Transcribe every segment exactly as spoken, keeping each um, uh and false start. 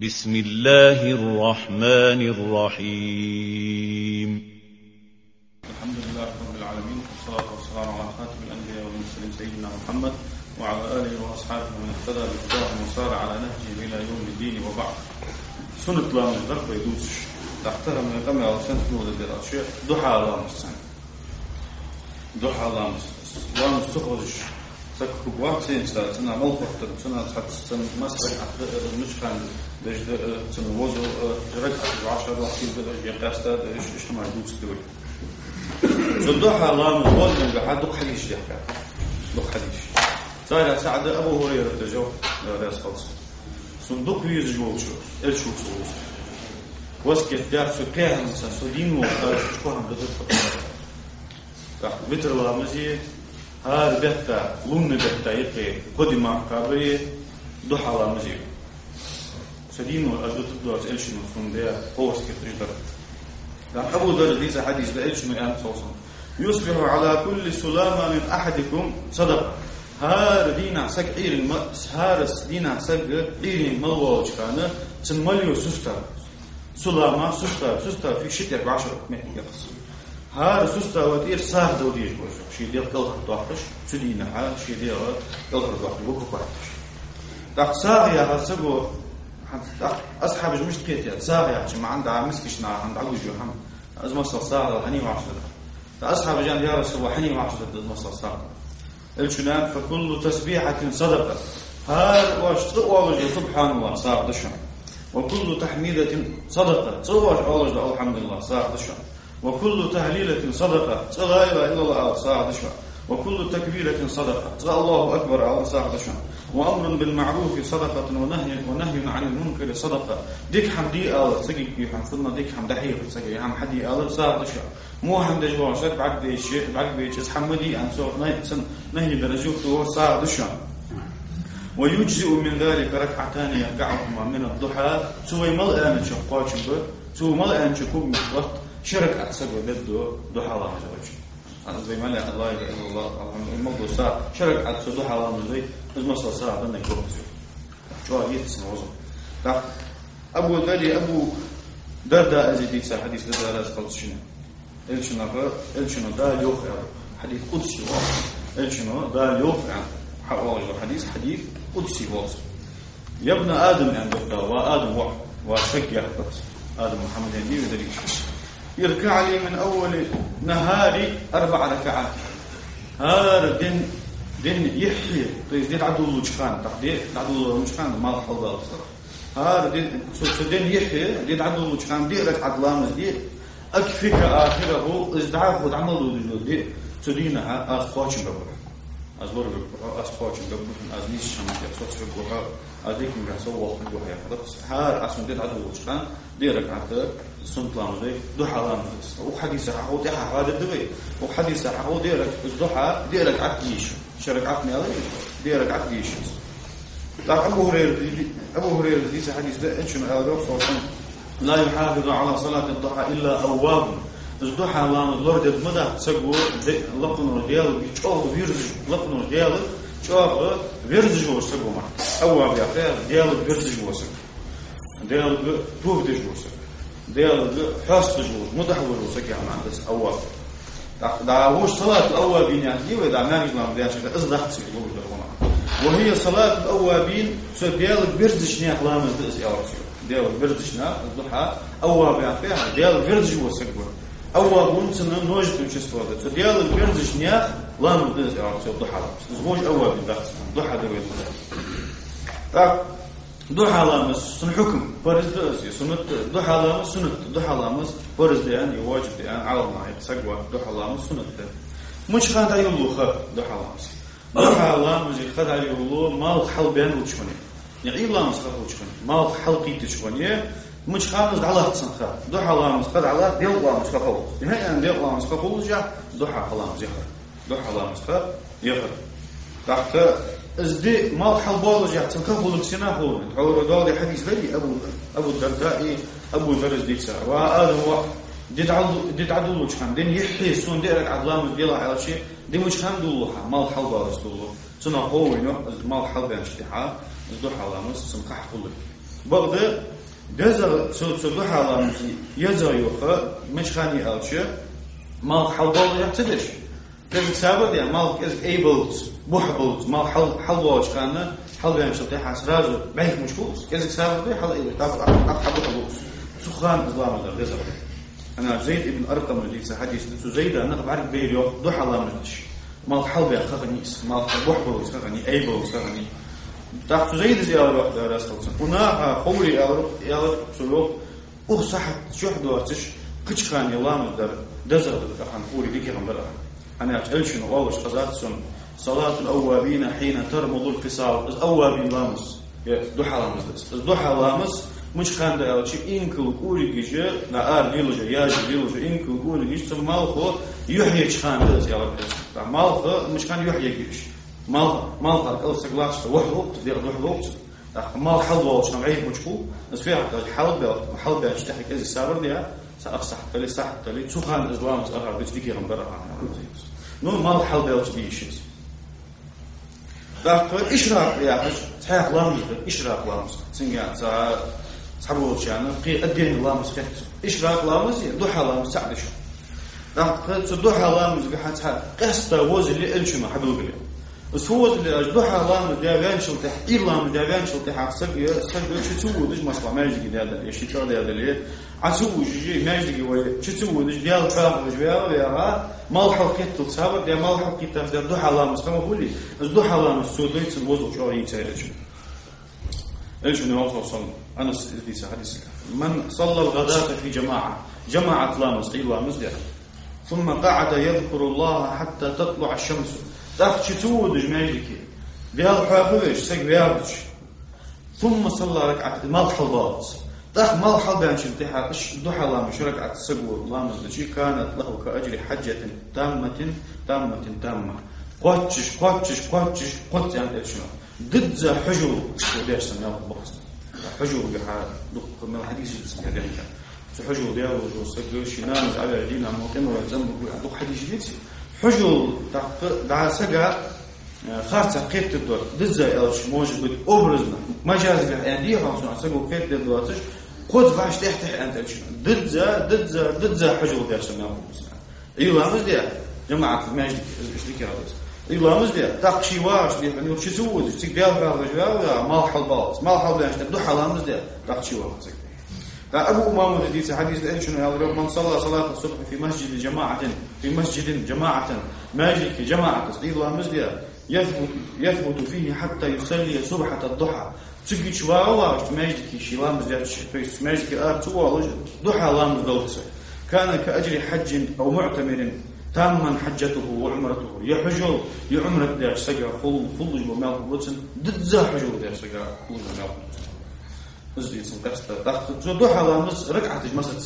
بسم الله الرحمن الرحيم. الحمد لله رب العالمين، والصلاة والسلام على خاتم الأنبياء والمرسلين سيدنا محمد وعلى آله وأصحابه ومن اهتدى بهداه وسار على نهجه إلى يوم الدين. وبعد سنة لام الدرب يدوسش تحتها من قمع وسنة نور الدراسية ضحى لامس ضحى لامس لامس تخرج سكك بوقت سنة سنة ملفت سنة حتى سنة مسرح مش كان دش سنة وزو رجع عشرة وقت يقاستا إيش إيش ما يدوس دوي صدقها لامس وزن بحد دق حديش يحكي دق حديش صار سعد أبو هريرة تجوا راس خلص صندوق يزجوا شو إيش شو تسوي واسكت تعرف كيها مثلا سودين وقال شو هم بدك بيتر لامزي هار بيتا لون بيتا يقي قدما كابري ضحى لامزي سدين والأجدود الدوات إيش نفهم ده قوس كتير ده أبو ذر ليس حديث ده إيش مئات صوصا يصبح على كل سلامة من أحدكم صدقة هار دينا سك عير الم هار دينا سك عير ملوج كان تنمليو سوستا سلامة سوستا سوستا في شتى بعشرة مئة يقص هار سوستا ودير صار دوديش وجه شيء دير قلها طاقش سدينا ها شيء دير قلها طاقش بوكو قاعدش تقصار يا غسبو أصحاب مش كيتيا ساعة عشان ما عنده مسكش نا عند علوج يوحنا أزمة صار حني وعشرة أصحاب جان يا رسول الله حني وعشرة أزمة صار الشنان فكل تسبيحة صدقة هار واش تقوى سبحان الله صار دشان وكل تحميدة صدقة صوّر الله الحمد لله صار دشان وكل تهليلة صدقة لا إله إلا الله صار دشان وكل تكبيرة صدقة الله أكبر على صار دشان وأمر بالمعروف صدقة ونهي ونهي عن المنكر صدقة ديك حمدي آل سجي كيف حصلنا ديك حمد حير سجي هم حدي آل صار دشان مو حمد جواشك بعد بيش بعد بيش حمدي عن صوت نهي نهي درجته صار دشان ويجزئ من ذلك ركعتان يركعهما من الضحى سوى ملأن شقاش به سوى ملأن شكوب وقت شرك أحسب ضده ضحى الله جل أنا زي ما لا الله إلا الله الموضوع صار شرك أحسب ضحى الله زي إذا صار صار بدنا يكون شو يتسمع وزن أبو ذري أبو درداء أزيد صار حديث ده لا خلص شنو إيش نقول إيش نقول ده يوخ حديث قدسي إيش نقول ده يوخ حوالي الحديث حديث قدسي واصل يا ابن آدم عند الله وآدم واحد وشجع بس آدم محمد يدي ودريش يركع لي من أول نهاري أربع ركعات هذا دين دين يحيي طيب دين عدو الوجخان تحديد عدو الوجخان ما راح أوضح الصراحة هذا دين سو دين يحيي دين عدو الوجخان دي ركعة لامز دي أكفيك آخره ازدعاف ودعمل دي تدينها أخواتش بقول أزور أسقاط جنبه أزنيش شمس يحصل في الجوها أديك من جالس وقت الجوها يخلص هار أصلا دين عدو وشكان ديرك عتر سنت لامزي ضحى لامز وحديث حقو ده هذا الدوي وحديث حقو ديرك الضحى ديرك عتيش شرك عتني عليه ديرك عتيش طبعا أبو هريرة أبو هريرة ليس حديث ده إيش من أوروب صوتهم لا يحافظ على صلاة الضحى إلا أواب الضحى لامز لورد مدى سجوا لقنوا ديالو بيشوف فيرز لقنوا ديالو شوف فيرز جوا سجوا معه أول بيعطيه ديالو فيرز جوا سجوا ديالو توب ديش جوا سجوا ديالو حاس جوا متحول وسجع مع بس أول دعوش صلاة الأوابين يعني وإذا ما نجمع بدياش كذا إصلاح تسوي وهي صلاة الأوابين سو ديالو فيرز شنيا لامز دس يارسيو ديالو فيرز شنيا الضحى أول بيعطيه ديالو فيرز جوا سجوا أول بونسنا نوجد وشستوا هذا فديال البرزش نياخ لا مدرس يعرف شو ضحى زوج أول بالضغط ضحى دويت طب ضحى لامس سن حكم برز درسي سنة ضحى لامس سنة ضحى لامس برز ديان يواجب ديان على ما يتسقوا ضحى لامس سنة مش خد عيولو خ ضحى لامس ضحى لامس خد عيولو ما حل بين وشوني يعني لامس خد وشوني ما حلقي تشوني مش خامس على تصنخ ضحى لامس قد على ديال لامس خفوز هي ان ديال لامس خفوز جا ضحى لامس يخر ضحى لامس خ يخر تحت ازدي ما حلبول جا تنخفوا لكسنا هو هو قال حديث لي ابو ابو الدرداء ابو درز ديسا وهذا هو ديت عدو ديت عدو وجهان دين يحيي سون ديرك عدلام ديال على شيء دي مش خان دوها ما حلبول استولو تنا هو انه ما حلبان اشتحا ضحى لامس سنخح كله بغد دزر سو سو دو حالامزي يزر يوخا مش خاني ألشة مال حلبال يعتدش كذا سبب يعني مال كذا able بوحبلت مال حل حلواج خانة حل يعني شو تيحة سرازو بعيد مشكوس كذا سبب ده حل able تاف أحب حلوس سخان إسلام ده دزر أنا زيد ابن أرقم الذي حديث زيد أنا بعرف بيريو دو حالامزش مال حلب يا خغنيس مال بوحبلت خغني able خغني تحت زيد زيارة وقت راسل هنا قولي يا يا سلوك أو صحت شو حدواتش كش خان يلام در دزر خان قولي ديك غمبرة أنا أجلشن أولش قزات سن صلاة الأوابين حين ترمض الفصال الأوابين لامس دوحة لامس دوحة لامس مش خان ده أول شيء إنكل قولي جيجة نار ليلوجة ياج ليلوجة إنكل قولي جيجة ثم مالخو يحيي خان ده زيارة مالخو مش خان يحيي جيش مال مال هذا السجلاش وحده تدير وحده مال حلوة وش نوعيه مشكو بس فيها الحلبة حلبة اشتحك إذا السابر ديها سأقصح تلي صح تلي سخان الإسلام أخر بتديكي غمبرة نو مال حلبة وش بيشيز ده إشراق يا حج صحيح لامس إشراق لامس سنجا سا صحبوا وشانه قي الدين لامس فيه إشراق لامس دوحة لامس سعد شو ده دوحة لامس قحت قصة وز اللي إلشوا حبلوا قليل بس هو اللي أجدوها لام ديابان شلتح إيلام ديابان شلتح سق سق شو تسوي دش مصلح ما يجي هذا يا شيء هذا هذا اللي عسوي جي ما يجي ويا شو تسوي دش ديال فاهم وجبال يا ما الحركة تصابر ديال ما الحركة تفدر دوحة لام كما بقولي أجدوها لام السوديت الوضع شو هي تيرج إيش من الله صلى أنا سيدي حديث من صلى الغداة في جماعة جماعة لامس إيلام مزدح ثم قعد يذكر الله حتى تطلع الشمس تاخذ شتود جماجك بيال حافظش سق بيالش ثم صلى ركعة مال حلبات تاخ مال حلب يعني شلتها ايش دوحة الله مش ركعة السقو الله مزدشي كانت له كأجر حجة تامة تامة تامة قوتش قوتش قوتش قوت يعني ايش ضد ذا حجو وديش سماه بخص حجو بحال من الحديث اسمه ذلك حجو ديال وسق شنان على دينا موطن وزنب دوك حديث جديد حجو دع سجع خارطة قيت الدور دزا إلش موجود أبرزنا مجاز يعني دي خمسون سجوا قيت الدورتش قد فاش تحت أنت إيش دزا دزا دزا حجو ده سماه أيوة مش ده جماعة ما يجي إيش ذيك هذا أيوة مش ده تقشي واش ده يعني وش يسوي تقبل هذا جواب ما حلبات ما حلب يعني تبدو حلام مش ده تقشي واش أبو أمامة الحديث حديث إيش إنه من صلى صلاة الصبح في مسجد جماعة في مسجد جماعة ماجد جماعة تصديق الله مسجد يثبت يثبت فيه حتى يصلي صبحة الضحى تجي شواوا ماجد كي شلام مسجد في ماجد كأر توا ضحى الله مسجد كان كأجر حج أو معتمر تاما حجته وعمرته يحجو يعمرك ده سجى فل فل جمال بوتن ضد ذا حجو ده سجى فل جمال مزيد سنقصت تحت دوحة لامز ركعة مسجد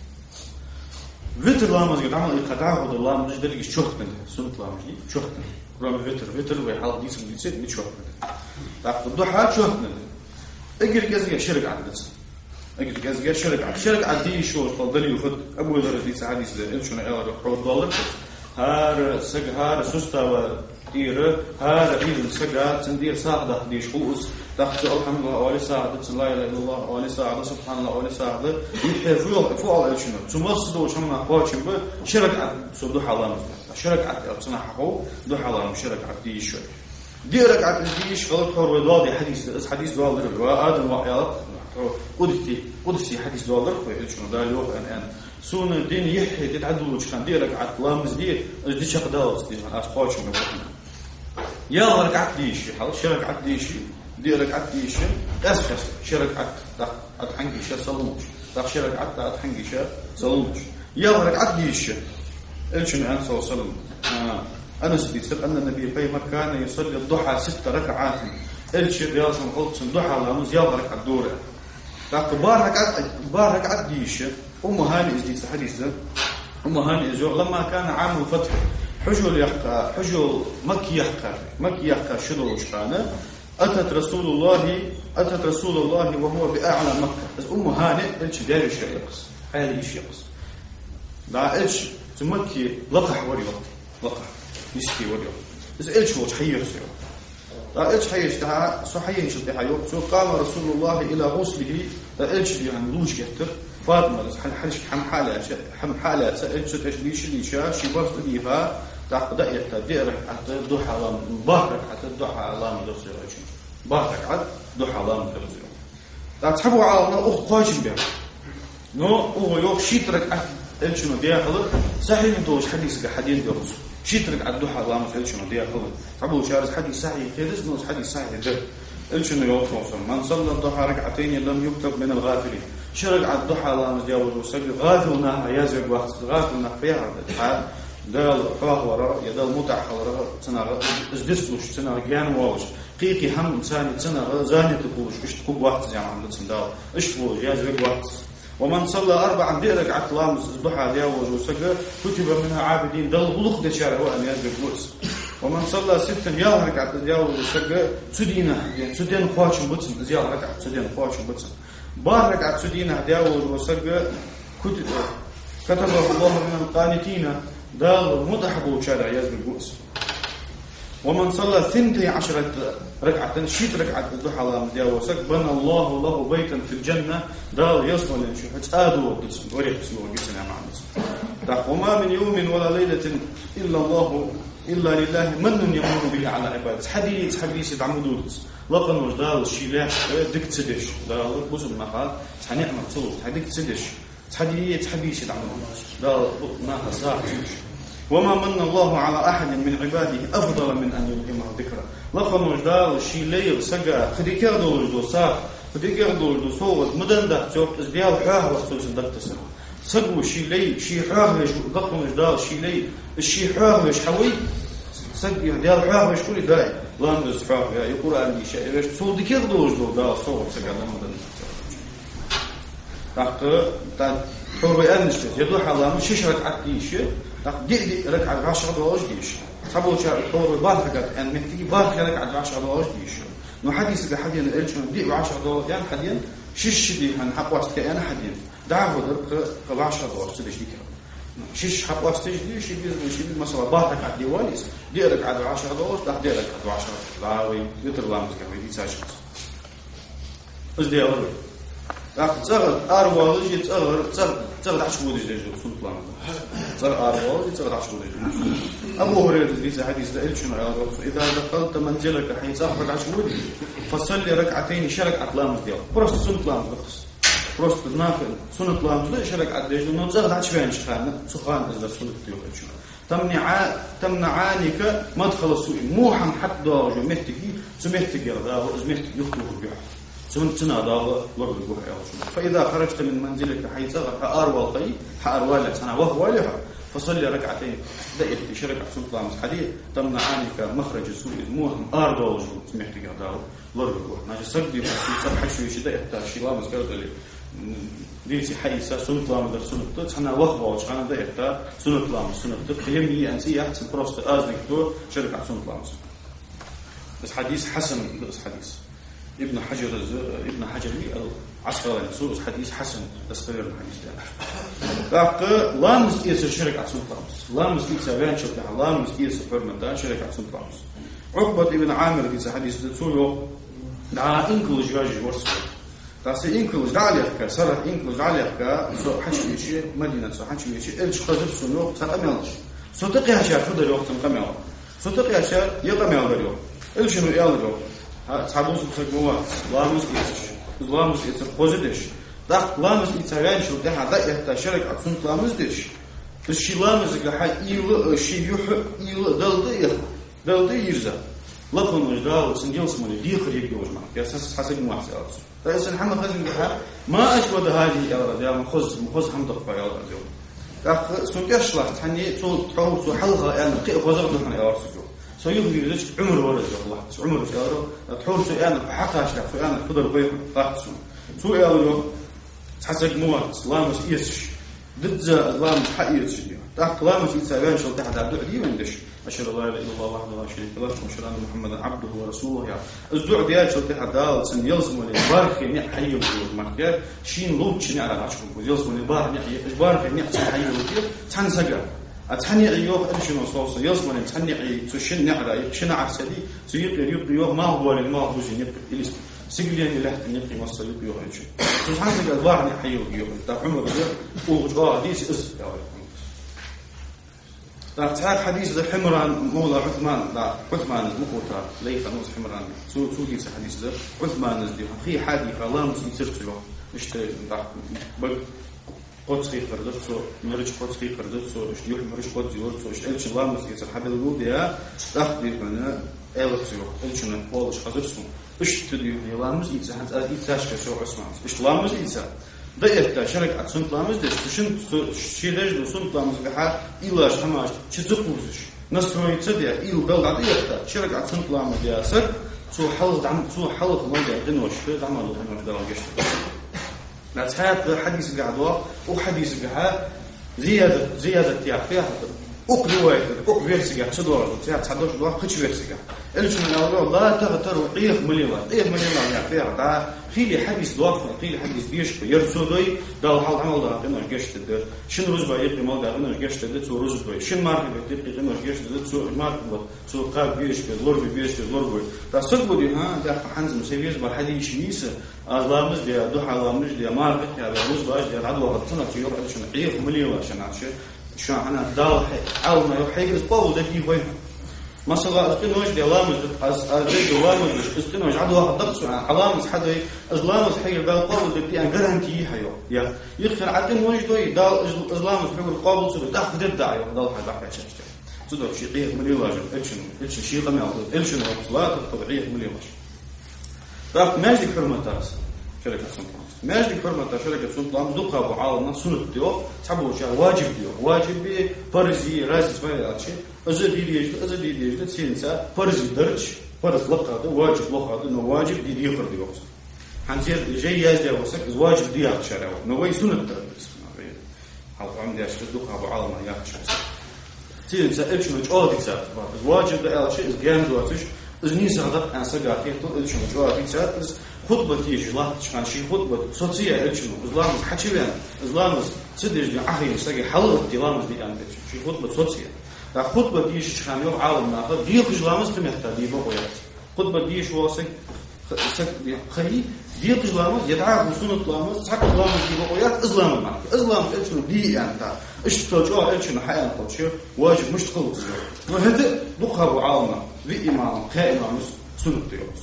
فيتر لامز قد عمل القطعة وده لامز ده اللي شوخت منه سنة لامز دي شوخت منه رامي فيتر فيتر ويحال دي سنة دي سنة دي شوخت منه تحت الدوحة شوخت منه اقل كذا شرق عدد اقل كذا شرق عدد شرق عدد دي شو تفضلي وفد أبو ذر دي سعادي سدر شو نقال حول دولار هار سج هار سوستا وتير هار إيد سجات تندير ساعدة ديش خوص تحت الحمد لله أولي ساعدة لا إله إلا الله أولي ساعدة سبحان الله أولي ساعدة يحفظوا فوق على شنو ثم صدوا شمنا قواشم ب شرك عد صدوا حلام شرك عد أبصنا حقو دو حلام شرك عد ديش دي ركعة ديش غلط حور وضادي حديث حديث دوالر وآدم وحيات قدتي قدتي حديث دوالر في شنو ده اليوم الآن سون الدين يحيى تتعدلوا شكان دي ركعة لامز دي دي شق داوس دي أسقاش من يا ركعة ديش حال شرك عد ديش دي ركعة ديش أسخس شرك عد عد حنجي شا صلوش تاخ شرك عد عد حنجي شا صلوش يا ركعة ديش إيش من أنس وسلم أنس بيصير أن النبي في كان يصلي الضحى ست ركعات إيش رياض القدس الضحى لامز يا ركعة دورة تاخ بارك عد بارك عد ديش أم هاني إزديس حديث ده أم هاني إزور لما كان عام الفتح حجو يحقى حجو مكي يحقى مكي يحقى شنو وشكانه أتت رسول الله أتت رسول الله وهو بأعلى مكة أم هاني إيش داري شيء يقص حالي إيش يقص لا إيش تمكي لقح وريو لقح يسكي وريو بس إيش هو تحير سيو لا إيش حيش ده صحيح شو ده حيو سو قام رسول الله إلى غسله إيش يعني لوش كتر فاطمة حل حلش حم حالة حم حالة سألت إيش ليش ليش شي بس ديها تاخد دقيقة ديرك حتى ضحى الله بارك حتى ضحى الله من درس العشرين بارك عد ضحى الله من درس العشرين تحبوا على أخ قايش بيها نو هو يوم شيترك أهل شنو ديا خلق صحيح دوش حديث كحديث درس شيترك عد ضحى الله من شنو ديا خلق تحبوا شارس حديث صحيح كذا نوس حديث صحيح ده إيش شنو يوم صوص من صلى الضحى ركعتين لم يكتب من الغافلين شرق عد ضحى الله من جاوز وسجل غافلنا يازق وقت غافلنا فيها الحال دال فاهورا يدال متعخورا تنا ازدسلوش تنا جان واش قيقي هم انسان تنا زاني تقولش ايش تكون وقت زي ما عملت سندال ايش بو يازق وقت ومن صلى اربعا بركعه لامس الضحى دياوج وسجل كتب منها عابدين دل بلوخ دشار هو ان يازق وقت ومن صلى ستا يا ركعه دياوج وسجل سدينا يعني سدين خواش بوتس زي ركعه سدين خواش بوتس بار ركعه سدينا دياوج وسجل كتب كتبه الله من القانتين دال متحب وشارع ياز بالبؤس ومن صلى ثنتي عشرة ركعة شيت ركعة الضحى الله مدياوسك بنى الله له بيتا في الجنة دال يصل لنشوف آدو وريح سلوه جسنا معنا وما من يوم ولا ليلة إلا الله إلا لله من يمر به على عباده حديث حديث عمودوت لقن وجدال الشيلاح دك تسدش دال بوسم مقال تنعمل صوت هديك تسدش حديث حديث عمودوت دال ما صار وما من الله على أحد من عباده أفضل من أن يلهمه ذكرى لقن وجدال الشيلاح سجى خديكار دول دو صار خديكار دول دو صوت مدن ده جوب إزديال حاه وخصوص دكتسر سجوا الشيلاح شي حاه ليش لقن وجدال الشيلاح الشي حاه ليش حوي سجى ديال حاه ليش كل داعي لا ندرس حاه يقول عندي شيء ليش صوت ديكار دول دو ده صوت سجى مدن تحت تحت حرب أنشط يدل على مش شرك عتيش تحت جد ركعة عشرة دواج ديش سبوا شر حرب باركة أن محتاج باركة ركعة عشرة دواج ديش نو حديث كحدين الإلشون دي بعشرة دواج يعني حدين شش دي هنحب واسط كأنا حدين دعوة درك كبعشرة دواج تدش دي كم شش حب واسط دي شيء بيز شيء مثلا باركة عدي واليس دي ركعة عشرة دواج ده دي ركعة عشرة لاوي يطلع لامس كم يدي ساشت بس دي أول تاخد صغر أروى وجه تصغر تصغر تصغر عشرة ودج ليش وصلت لامه صغر أروى وجه تصغر عشرة ودج أبو هريرة في حديث ده شنو على إذا دخلت منزلك حين صاحبك عشرة ودج فصلي ركعتين شرك أطلام ديال بروست سنة لام بخص بروست نافل سنة لام لا شرك عدج لأنه تصغر عشرين شخان سخان إذا سنة ديال شنو تمنع تمنعانك مدخل السوق مو حم حد داوج مهتكي سمهتك يا ذا وزمهتك يخطو بيها سنة سنة داوة لغة الجوح فإذا خرجت من منزلك حيث أروى القي حأروى لك سنة وهو لها فصلي ركعتين دقيقة شركة سنة لامس حديث تمنعانك مخرج السوء الموهم أربع وجود سمحتك داوة لغة الجوح ناجي سجدي وحسي سبحة شوي شدائي حتى شي لامس قالت لي ديتي حيث سنة لامس در سنة تت حنا وهو وشغانا دقيقة سنة لامس سنة تت يهمني أنسي أحسن بروست آزنك دور شركة سنة لامس بس حديث حسن بس حديث ابن حجر ابن حجر العسقلاني سورس حديث حسن تسقير الحديث ده لكن لا مسكيس الشركة عصون طامس لا مسكيس بين شركة لا مسكيس فرمنتان شركة عصون طامس عقبة ابن عامر في حديث تسولو دعا إنكلوج جاجي ورسول تاسي إنكلوج دعاليك سرح إنكلوج دعاليك سو حشويشي مدينة سو حشويشي إلش قذف سنو سرقميالش سو تقيها شار فضل وقت مقميال سو تقيها شار يقميال بريو إلش نو يالجو تعبوس بسجوات لامس إيش لامس إيش خوزدش ده لامس إيش عين شو ده هذا يحتاج شركة عشان لامس دش الشيء لامس جحا إيل الشيء يح إيل دلدي دلدي يرزا لكن وجدال سنجيل سموني دي خريج يوجمع ياساس حسب المحسن رئيس محمد خزن جحا ما أشود هذه يا رجال مخز مخز حمد الله يا رجال ده سنكش لا تحني تو تحوس وحلقة يعني قي خوزر نحن يا رجال سيبني ليش عمر ورد الله عمر شهره تحول سؤال حتى أشرح سؤال قدر بيه قاعد سؤال له حسب مواد لامس إيش ضد لامس حقيقة شديد تحت لامس إنسان شو تحت عبد الدي وندش أشهد الله لا إله إلا الله وحده لا شريك له وأشهد أن محمدا عبده ورسوله يعني الدعاء ديال شو تحت دال سن يلزم اللي بارك يعني حي ومرجع شين لوتش يعني على عشرة يلزم اللي بارك يعني بارك يعني حي وكذا تنسجع أتحني أيوه أرشنا صوص يصبر أتحني أي تشن نعرة شن عسلي سيق يريق يوه ما هو ولا ما هو جنيب إليس سجلين له تنقي مصر يبيعه شيء سبحان الله الواحد يحييه يبيعه طب عمر ده وجوه حديث اس طب تعال حديث ذا حمران مولى عثمان لا عثمان مقوتا ليس نوز حمران سو سو دي حديث ذا عثمان نزدي خي حادي الله مس يسرت له اشتري بق قدس خي قردت سو مرج قدس خي قردت سو اشتيوح مرج قدس يور سو اشتلش الله مس يسر حبل الوديا تاخدي فانا التسو الشنو بولش حضرسو اشتديو يلامز يتسا حتى يتساش كشو عثمان اشتلامز يتسا ضيعت شرك أتصنت لامز ده شن شيء ده جو صنت لامز بحال إلاش هماش شتزقوزش نسروي تصدق إل بلد عديقة شرك أتصنت لامز يا سر سو حلق عم سو حلق مالجا دنوش في عمل دنوش ده وجشت لا تحيط حديث قعدوا وحديث قعد زيادة زيادة تيافيها أق رواية أق فيرسيجا تدور تيا تصدق دوا خش فيرسيجا إلش من الأول لا تغتر قيخ مليون قيخ مليون يا فيها دا خيلي حديث دوار خيلي حديث بيش يرسودي دا حال عمل دا قناش جشت ده شن روزبا يبقى مال دا قناش جشت ده تو روزبا شن مارك بيبقى قناش جشت ده تو مارك تو قاب بيش كدور بيش كدور دا صدق دي ها دا حنز مسويز بالحديث شميس أظلامز دي دو حلامج دي مارك يا روزبا دي العدوى غطنا تيور إلش من قيخ مليون عشان عشان شو أنا دال أول ما يحيي الصباح ده فيه وين مثلا أذكر دي لامز أز أذكر لامز أذكر وجه عدو واحد ضغط عن علامز حدا أزلامز حي بالقبول ده بيان جرانتي حيو يا يخسر عدين وجه دوي دال أزلامز حي بالقبول سو ده خدر داعي دال حد واحد شاشة صدق شيء قيه مليون واجب إلشن إلشن شيء قمة إلشن وصلات طبيعية مليون واجب رأت ماجد حرمة تاس شركة سنتلامز ماجد حرمة شركة سنتلامز دقة أبو عالم سنة ديو تحبوا شيء واجب ديو واجب بي فرزي رازي سوالي أشي أزل ديديش أزل ديديش تسينسا فرزي درج فرز لقاده واجب لقاده إنه واجب دي ديخر دي وقت حنصير جاي يازدي وسك واجب دي هذا شرعه نوي سنة درج حلقة عندي أشي دقة أبو عالم يا شخص تسينسا إيش مش أودي سات واجب ده أشي إز جام دواتش إز نيس هذا أنا سجارتي تو إيش مش أودي سات إز خطبة تيجي لا تشكان شيء خطبة صوتية إيش مو إسلام حكي بيان إسلام تدرج دي عهين سجى حلقة إسلام دي أنا شيء خطبة صوتية دا خطبة ديش تشكان يوم عالم ناخذ ديق إسلام استمهتا دي بقويات خطبة ديش واسك سك خلي ديق إسلام يدعى بسنة إسلام سك إسلام دي بقويات إسلام معك إسلام إيش مو دي يعني تا إيش تجوا إيش مو حياة قدشة واجب مش تقول وهذا دقها أبو عالم بإمام كإمام سنة ديوس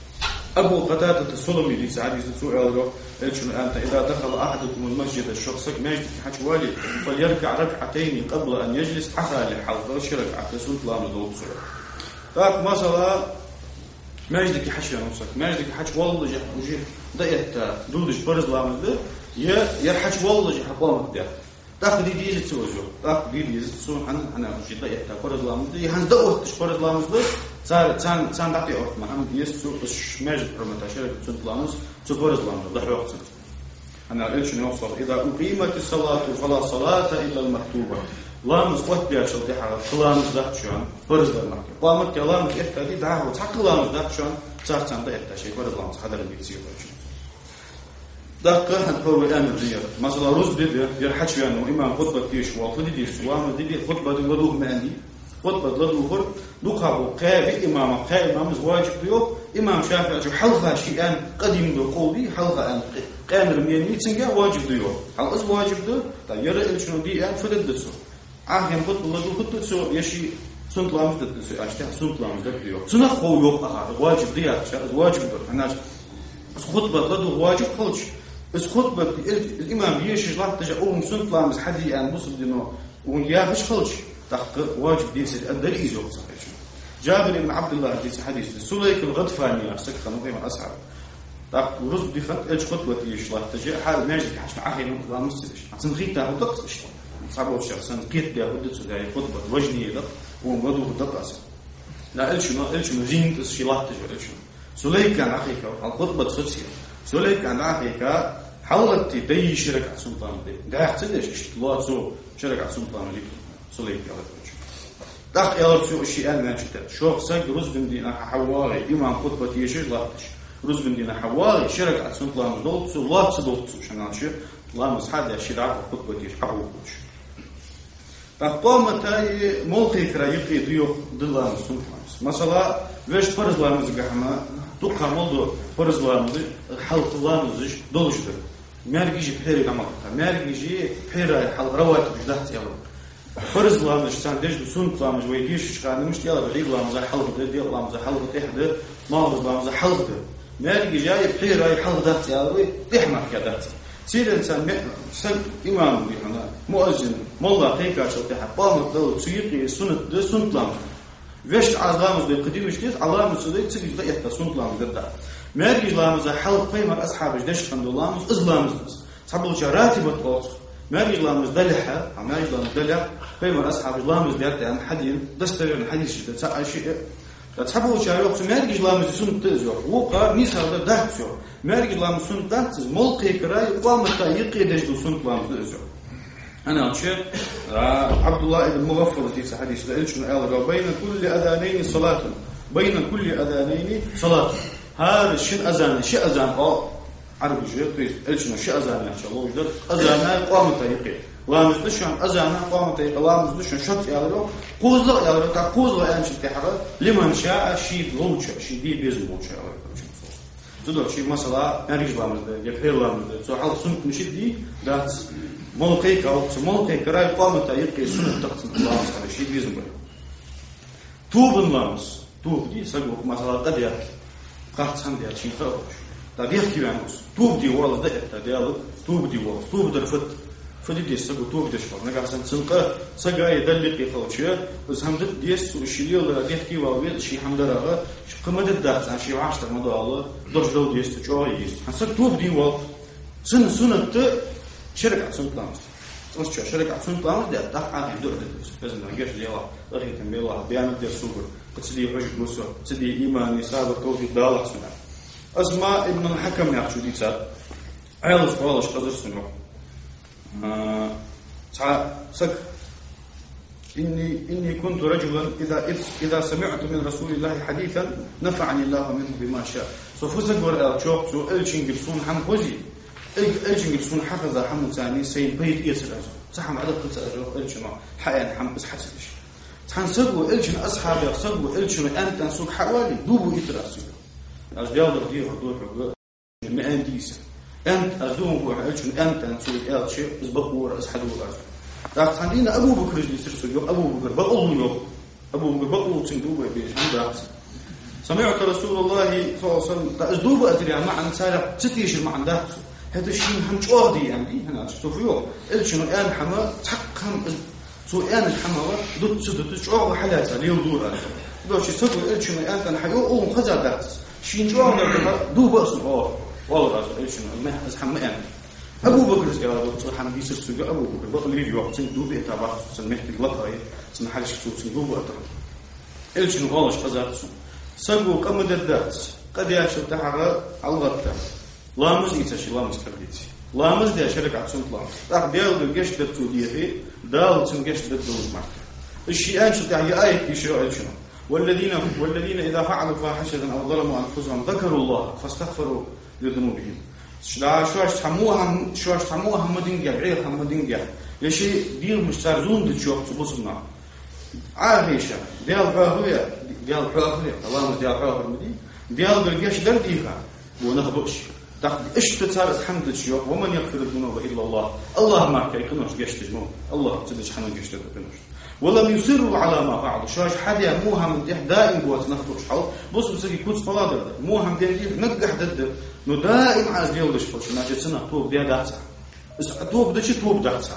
أبو قتادة السلمي اللي سعدي سؤال له إيش أنت إذا دخل أحدكم المسجد الشخص ما يجد حج والي فليركع ركعتين قبل أن يجلس حتى للحلقة شرك عقل سنت لا مدوب سورة. طيب مثلا ما يجدك حج يا نفسك ما يجدك حج والله جه وجه ضيعت دودش برز لا مدة يا يا حج والله جه حقامك ده تأخذ دي دي تسوجو تأخذ دي دي تسوون عن أنا وجه ضيعت برز لا مدة يهان دوّت برز لا مدة صار صار صار دعتي أوقات محمد يسوع إيش ماجد برمتا شركة سنت لامس تبرز لامس ضحى وقت أنا إيش نوصل إذا أقيمت الصلاة فلا صلاة إلا المكتوبة لامس وقت بيا شو تحرك لامس ضحى شون برز لامس قامت كلامك إحدى دي دعوة تحكي لامس ضحى شون صار صار ضحى شيء برز لامس هذا اللي بيصير شون دقة هنقول أنا زيادة مثلا رز بدي يرحش يعني إمام خطبة تيش وقت دي سوام دي خطبة دي ودوه ما عندي خطبة للظهر دقها قابي إمام قائم إمام واجب بيو إمام شافعي جو حلقة شيئان قديم دو قولي حلقة أن قام رمياني تنجا واجب بيو حلقة واجب دو طيب يرى إل شنو دي أن فدد دسو عاهم خطبة للظهر خطبة دسو يشي سنت لامز دسو أشتها سنت لامز دسو سنة قو يوق أخر واجب دي أشتها واجب دو هناش خطبة للظهر واجب خلش بس خطبة الإمام يشي لا تجا أم سنت لامز حدي أن بصل دينو ويا مش خلش تحقق واجب دين سيد أدري إيزوك صحيح جابر بن عبد الله حديث حديث سليك الغطفاني سكخة نقيمة أسعر تحقق ورز دي خط إيش خطوة يش لا تجي حال ماجد حشنا عهي من لا مستدش عشان غيتها ودقس إيش صعب الشخص أنا قيت بيا ودت سداي خطبة وجني دق ومضو دقس لا إيش ما إيش ما زين تسشي لا تجي إيش سليك كان عقيقة الخطبة سوسية سليك كان عقيقة حاولت تبي شركة سلطان دي قاعد تدش إيش لا تسو شركة سلطان دي سليك على وجه. دق يارسو الشيء أنا شتى. شوف سج رز بندينا حوالي إمام خطبة يشير لاتش. رز بندينا حوالي شركة عصمت الله مدلت سو لا تصدقت سو شنو نشير. الله مسحد يشير على خطبة يش حوالش. فقام تاي ملقي كرايقي ديو دلان سنتلامس. مثلا وش فرز الله مزجحنا تقع موضوع فرز لامز حلق لامز دولشتر مارجي بحير عمل مارجي بحير حلق رواتب جدات يلا فرز لامز ساندج بسون لامز ويديش شغال مش يلا بدي لامز حلق ده دي لامز حلق إحدى ما لامز حلق ده مارجي جاي بحير أي حلق دات يلا تحمل كدات سير إنسان سن إمام بيحنا مؤذن ملا هيك عشان تحب بام دول سيقي سنة ده سنة لامز ويش عزلامز ده قديم مش كده علامة سوداء تسوي ده يحتى سنة لامز ده مارجي لامز حلق قيمة أصحاب جدش خند لامز إزلامز صحبوا شراتي بتقص مارجي لامز دلحة مارجي لامز دلح قيمة أصحاب لامز ده يعني حدين دستر يعني حديث شيء تسأل شيء تصحبوا شاريوك مارجي لامز سنة تزور وقار نيسا ده ده تزور مارجي لامز سنة ده تز ملقي كراي قامة يقي دش سنة لامز تزور أنا أشير عبد الله بن مغفر في حديث لإلشن قال بين كل أذانين صلاة بين كل أذانين صلاة هذا الشن أذان شيء أذان أو عربي جيد إلشن شيء أذان إن شاء الله وجد أذان قام طريقي لا مزدشان أذان قام طريقي لا مزدشان شط يالله قوزلا يالله تقوزلا يعني شيء تحرك لمن شاء شيء لون شاء شيء دي بيزم لون شاء تدور شيء مثلا نرجع لامز يبهر لامز سو حال سنت مشيت دي دات ملقيك أو ملقيك رأي قامة يبقي سنة تقسم الله على شيء بيزم بيه توب اللامس توب دي سجوك مثلا قد يحكي قاعد سند يحكي شيء فاوش قد يحكي بعنوس توب دي والله ده تديالك توب دي والله توب درفت فدي دي سجو توب دي شفر نقع سنت سنقة سجا يدلق يفوتشيا بس هم دت ديس وشيليه ولا يحكي وابيد شيء حمد رغا قمة الدهس عن شيء عشرة مدة الله درج دو ديس تجوا يس حسب توب دي والله سنة سنة شركة سنت لامز تمشي شركة سنت لامز ده تحقق يدور ده لازم نرجع ليها أخي تنبيه الله بيعمل ده سوبر تسدي حج موسى تسدي إيمان يسابر توفيق دالة سنة أسماء ابن الحكم يحشو دي ساد عيال سوالش قدر سنة سع سك إني إني كنت رجلا إذا إذا سمعت من رسول الله حديثا نفعني الله منه بما شاء سوف ور شوق سو إلشين جلسون حم خوزي إلشين جلسون حفظ حم ثاني سين بيت يسر صح عدد قلت إلشين حيان حم بس حسدش تحنسقوا إلشين أصحاب يقصقوا إلشين أنت نسوق حوالي دوبوا يتراسوا أجداد رديه ردوه مئان ديسة أنت أزدوهم بوح إلشين أنت نسوق إلشين إزبقوا أصحدوا أزدوه لكن عندنا أبو بكر يصير سجوا أبو بكر بقول يوم أبو بكر بقول تندوبه بيش عند سمعت رسول الله صلى الله عليه وسلم تأزدوبه أدري عن معنى سارع ستيش المعنى ده هذا الشيء هم شوادي يعني هنا شوفوا إلشين الآن حما تحقهم سو الآن الحما ضد سد تشعر حالاتها ليودور على ده شيء سجوا إلشين الآن تنحيو أو خزع ده شيء شوار دوبه أصلا والله إلشين ما أزحم ما يعني أبو بكر قال صراحة ما بيصير سجى أبو بكر بقول لي يوم سندوب يتابع سنمحت لقطة سن حاجة شو سندوب أترى إيش نقولش قزات سجوا كم دردات قد يعشر تحرى على الغطاء لامز يتشي لامز كبريتي لامز ده شركة عصون لامز راح ديال بالجيش دبتوديه فيه دال سنجيش دبتود معك الشيء أنشط يعني آية يشرع شنو والذين والذين إذا فعلوا فاحشة أو ظلموا أنفسهم ذكروا الله فاستغفروا لذنوبهم لا شو أشتموها شو أشتموها هم دينجا عير هم دينجا يشي دير مسترزون دشوف تبصمنا عارفيشة ديال بعوية ديال بعوية الله مش ديال بعوية مدي ديال بالجيش درديها ونخبش تاخد إيش تتصار الحمد لله ومن يغفر الذنوب إلا الله الله ما كيكنوش جيش تجمع الله تدش حنا جيش تجمع ولم يصروا على ما فعلوا شاش حدا موها من ده دائم بوت نخبش حول بص بس يكون صلاة موها من ده نقح ضد نو دائم عايز ديال دش فش ما جت سنة توب ديال دهسة بس توب دش توب دهسة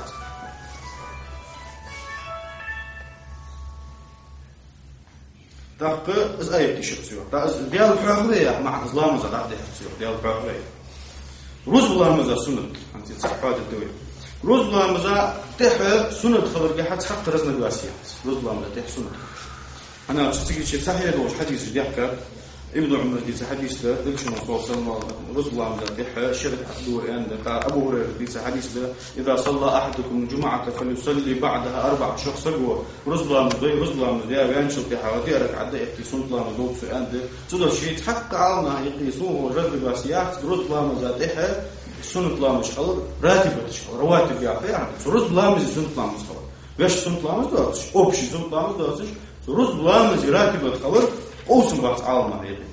تاق إز أي تشخصية تاز ديال الحرية مع إسلام زاد عده تشخصية ديال الحرية روز الله مزا سنة أنت تصحبات الدوية روز الله مزا تح سنة خبر جحد حق رزنا الواسيات روز الله مزا تح سنة أنا أشتكي شيء صحيح لو حديث جديد ابن عمر في حديث له ليش الرسول صلى الله عليه وسلم ذبح شرك أدور عند أبو هريرة في حديث له إذا صلى أحدكم الجمعة فليصلي بعدها أربع شخص سجوا رزلا مضي رزلا مضي ينشط حوادي ركعة يقيسون الله مضوط في عنده تقدر شيء تحقق عنا يقيسوه رجل باسيات رزلا مزاتها سنة الله مش خلص راتب تشخل رواتب يعطي رزلا مز سنة الله مش خلص ويش سنة الله مش دارش أوبش سنة الله مش دارش رزلا مز راتب تخلص أوسم بعض عالم هذي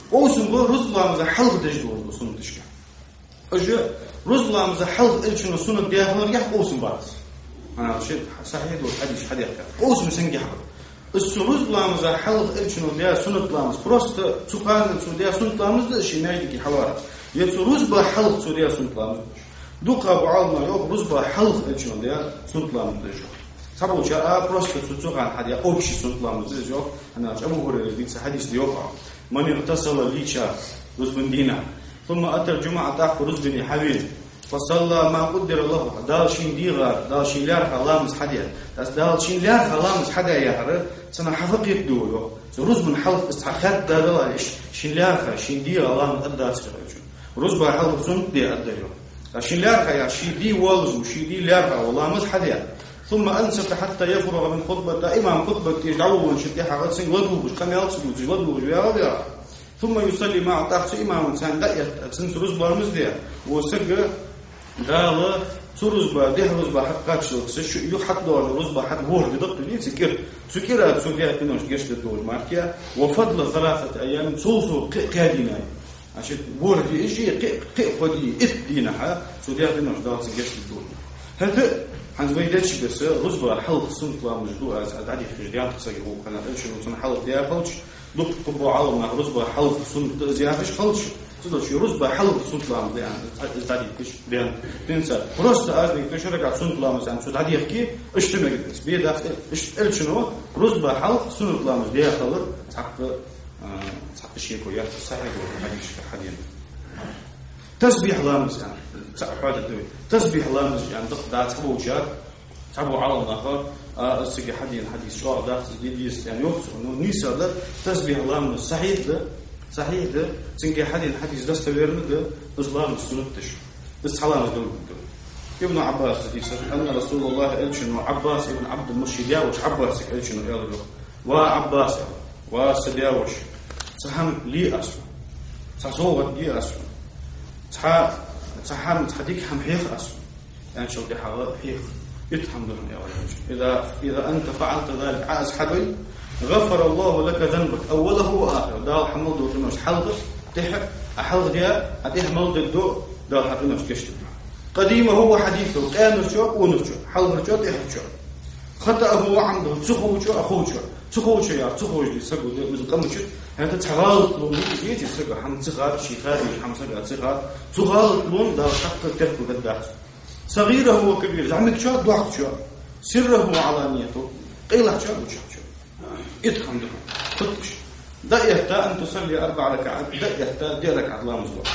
Olsun bu Ruzlamıza halk dejdi oldu sunu dışka. Öje Ruzlamıza halk elçini sunu diyalar ya olsun baz. Ana şey sahih bu hadis hadis. Olsun sen gah. Ruzlamıza halk elçini diya sunutlamız. Prosta tuqanın sunu diya sunutlamız da şey neydi ki havarat. Yetsu Ruzba halk sunu diya sunutlamız. Duqa bu alma yok Ruzba halk elçini diya sunutlamız da yok. Sabuca a prosta tuqan hadiya obşi sunutlamız da yok. Ana Abu Hurayra bir hadis diyor. من اغتسل ليشا رزبن دينا ثم أتى الجمعة تحت رزبن حبيب فصلى ما قدر الله دالشين ديغار دالشين لار خلامس حديا دالشين لار خلامس حديا يا هر سنة حفق يدولو رزبن حلق استحقات دالش شين لار شين دي الله أدى سكرجو رزبن حلق سن دي أديو شين لار يا شي دي والز وشي دي لار والله مس حديا ثم أنصت حتى يفرغ من خطبة إمام خطبة يدعوه شديحة غسن ودوه كم يلصق ودوه يا رب ثم يصلي مع تحت إمام سان دقيت سنت رزبة مزديا وسجى قال ترزبة ده رزبة حق قاتشل سش يحط دور رزبة حق بور بدقة ليه سكر سكرة سكرة بينوش جشت الدور ماركيا وفضل ثلاثة أيام صوصو قادينا عشان بور دي إشي ق ق قدي إدينها سكرة بينوش دار جشت الدور هذا عن زويداتش بس رزبة حلق صنط لا مجدوع عادي في جديان تسجله كان إيش إنه صن حلق ديا خلش دق قبوا عالم رزبة حلق صنط زيادش خلش تقدر شو رزبة حلق صنط لا يعني عادي فيش بيان تنسى فرصة أزني كشرك على صنط لا مثلا شو عادي يحكي إيش تمرق بس بيدا إيش إيش شنو رزبة حلق صنط لا مجديا خلر حق حق شيء كويس صحيح وحديش حديث تسبيح لامز يعني حاجة دوي تسبيح لامز يعني ده تبو جار تبو على النهار السجى حدين حديث شو ده جديد يعني يوصل إنه نيسا ده تسبيح لامز صحيح ده صحيح ده سجى حدين حديث ده استويرنا ده إسلام السنة تش بس حلام دول ابن عباس حديث أن رسول الله قال شنو عباس ابن عبد المرشد ياوش عباس قال شنو يلا وعباس وسدياوش سهم لي أصلا سصوت لي أصلا تها تهم تحديك هم حيخ أصلا يعني شو ده حاجة حيخ يتحمد يا ولد إذا إذا أنت فعلت ذلك عاز حبي غفر الله لك ذنبك أوله وآخره ده حمد وتنوش حلقه تحب أحلق ديا أتيه ملد الدو ده حتنوش كشت قديمه هو حديثه كان شو ونشو حلق شو تحب شو خطأه وعمده تخو شو أخو شو تخو شو يا تخو اللي سقوا ده مثل قمة شو هذا تغالط لون يجي سقى حم صغار شيء خارج حم سقى صغار تغالط لون ده حق الكذب بالذات صغيره وكبير عندك شو ضعف شو سره وعلانيته قيل شو وش شو اتهم ده فتش دقيقة أن تصلي أربع ركعات دقيقة ديالك على لامز الله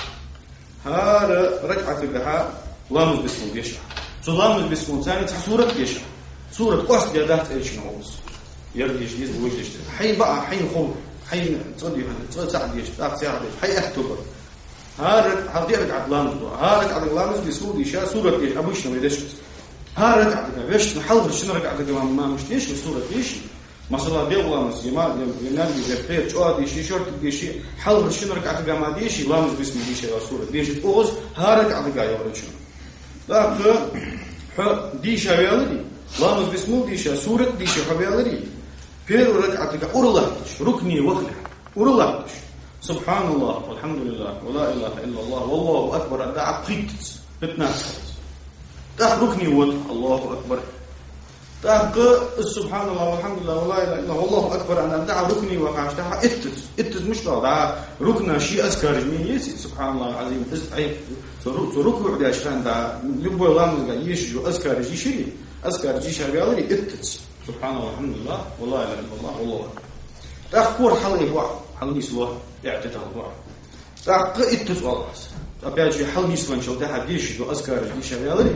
هذا ركعة الجحا لامز بسمه بيشع شو لامز بسمه ثاني صورة بيشع صورة قصد جدات إيش نوص يرجع يجلس بوجهه حين بقى حين خوف حين تصلي هنا تصلي ساعة ديش ساعة ساعة ديش حين أكتوبر هارك هذيك عطلان هارك عطلان لامز بسودي شا صورة ديش أبوش نو يدش هارك عطلان بيش نحاول شنو رجع عطلان ما مش ديش صورة ديش مثلا ديال لامز يمال ينال يزبط شو ديش شورت ديش حاول شنو رجع عطلان ما ديش لامز بسم ديش صورة ديش تقوز هارك عطلان يا ولد شنو لا ح ديش هيالدي لامز بسمو ديش صورة ديش هيالدي بيرو ركعتك أورلاتش ركني وخلع أورلاتش سبحان الله والحمد لله ولا إله إلا الله والله أكبر أدعى قيت بتناس تاخ ركني وضع الله أكبر تاخ سبحان الله والحمد لله ولا إله إلا الله والله أكبر أنا أدعى ركني وقعش تاخ إتت إتت مش دعى ركنا شيء أذكر جميل يسي سبحان الله العظيم عيب ركوع ده عشان ده لبوا الله من يش جو أذكر جي شيء أذكر جي شيء بيالي إتت سبحان الله الحمد لله والله لا إله إلا الله والله تأخور حلقي واحد حلقي سوا اعتتها واحد تأخ إتت والله أبيجي حلقي سوا شو ده حديش جو أذكر دي شبيالي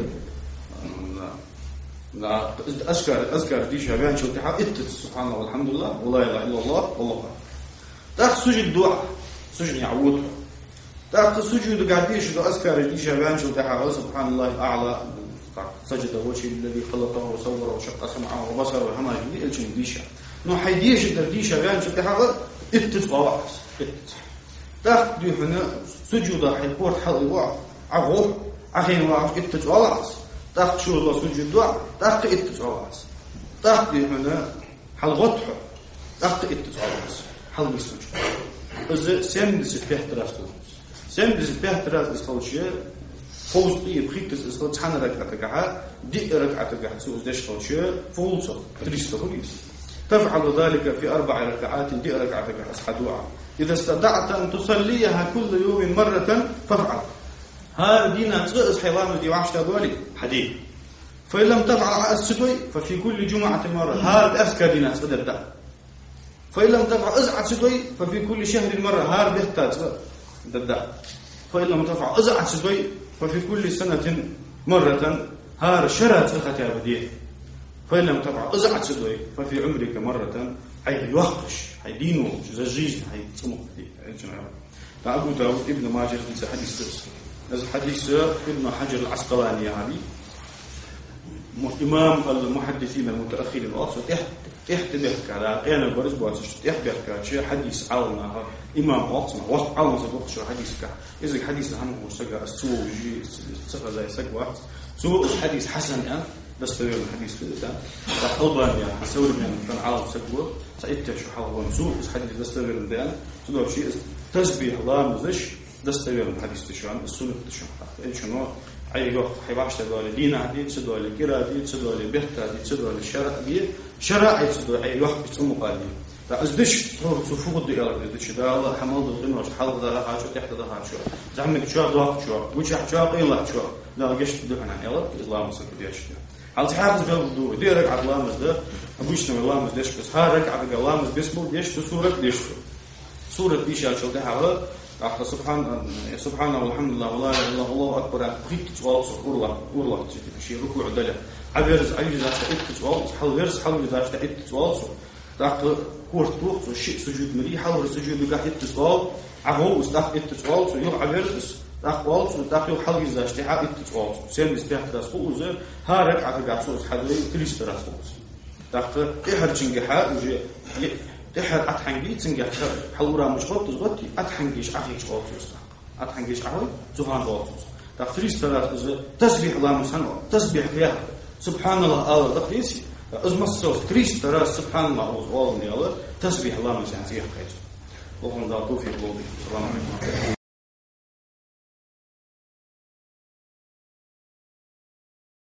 لا لا أذكر أذكر دي شبيان شو ده إتت سبحان الله والحمد لله والله لا إله إلا الله والله تأخ سجد دعاء سجد يعود تأخ سجد قاعديش جو أذكر دي شبيان شو ده سبحان الله الأعلى سجد وجه الذي خلقه وصوره وشق سمعه وبصره وهما جدي الشيء ديشا نو حيديش الدرديشة بيان شو تحقق اتفاقس تاخدي هنا سجود حيقول حلي وع عغور عخين وع اتفاقس تاخد شو الله سجود وع تاخد اتفاقس تاخدي هنا حلغطح تاخد اتفاقس حل مسجد إذا سندس بيحترسته سندس بيحترس إسخوشية فوزي بخيتس إسخو تحن ركعتك دي ركعتك سوز دش خوشية فولصة تريست خليس تفعل ذلك في أربع ركعات دي ركعتك أسحدوها إذا استطعت أن تصليها كل يوم مرة فافعل هذا دينا تغيظ حيوان دي وعشت دولي حديث فإن لم تفعل السدوي ففي كل جمعة مرة هذا أسكى دينا تغيظ فإن لم تفعل أزعة سدوي ففي كل شهر مرة هذا بيحتاج ددا فإن لم تفعل أزعة سدوي ففي كل سنة مرة هذا شرط الختاب دي فإن لم تفعل أزعة سدوي ففي عمرك مرة حي يوحش حي دينه زجيج حي تصمق دي فأبو داود ابن ماجه في حديث تفسير هذا حديث ابن حجر العسقلاني يعني إمام المحدثين المتأخرين الأصل إحت بيحكي على أنا البرز بواسش إحت بيحكي على شيء حديث عالنا إمام أصلا وقت عالنا سبق شو حديث كا إذا حديث هم هو سجى السوء جي سفر زي سج واحد سوء الحديث حسن يعني بس تقول الحديث كده فالطلبان يعني حسول يعني كان عالم سجوا سأيت شو حاول سوء الحديث بس تقول ده تقول شيء تسبيح الله مزش دستوي الحديث تشوان السنة تشوان إيش شنو أي وقت حيباش تدوالي دينا دي تدوالي كرا دي تدوالي بيحتا دي تدوالي شرع دي شرع أي تدوالي أي وقت بتسمو قالي فأزدش تروح تفوق دي أرد أزدش ده الله حمل ضغطين وش حل ده هاشو تحت ده هاشو زعمك شو ضغط شو وش شو قيلة شو لا قشت ده أنا يلا الله مسك ديش هل تحافظ في الدور دي رجع الله مزده أبوش نو الله مزدش بس ها رجع رجع الله مز بيسمو ديش سورة ديش سورة ديش على شو ده حوالي أخذ سبحان سبحان والحمد لله والله الله الله أكبر خيط سؤال الله الله شيء ركوع دلة عبرز عجز أشتأت سؤال حل غيرس حل إذا أشتأت سؤال تأخذ كورت توقف شيء سجود مري حل سجود بقى سؤال عهو استأخذ سؤال سيوم عبرز تأخذ سؤال تأخذ حل إذا أشتأت سؤال سين بيستحق راسخوز هارك على قاعد حدوي كليش راسخوز تأخذ إحر شنجحة وجي تحر أتحنجي تنجح حلورا مش غلط تزبطي أتحنجيش عهيش غلطوس أتحنجيش عهوي زهان غلطوس تختريس ثلاث تسبيح الله مسحن تسبيح فيها سبحان الله الله دقيسي إذا ما صوت تريس ثلاث سبحان الله والله الله تسبيح الله مسحن فيها خير اللهم لا توفيق الله السلام عليكم